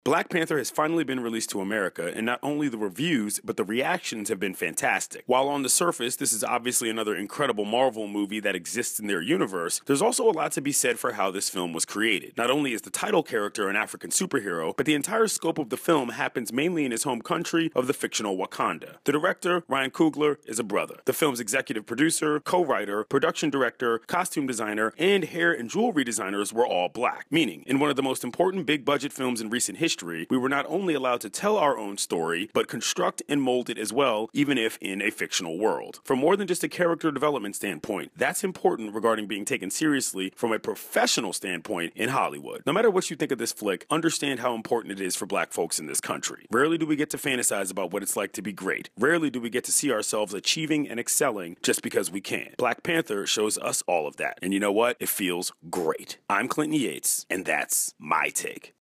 Black Panther has finally been released to America, and not only the reviews, but the reactions have been fantastic. While on the surface, this is obviously another incredible Marvel movie that exists in their universe, there's also a lot to be said for how this film was created. Not only is the title character an African superhero, but the entire scope of the film happens mainly in his home country of the fictional Wakanda. The director, Ryan Coogler, is a brother. The film's executive producer, co-writer, production director, costume designer, and hair and jewelry designers were all black, meaning in one of the most important big-budget films in recent history, we were not only allowed to tell our own story, but construct and mold it as well, even if in a fictional world. From more than just a character development standpoint, that's important regarding being taken seriously from a professional standpoint in Hollywood. No matter what you think of this flick, understand how important it is for black folks in this country. Rarely do we get to fantasize about what it's like to be great. Rarely do we get to see ourselves achieving and excelling just because we can. Black Panther shows us all of that. And you know what? It feels great. I'm Clinton Yates, and that's my take.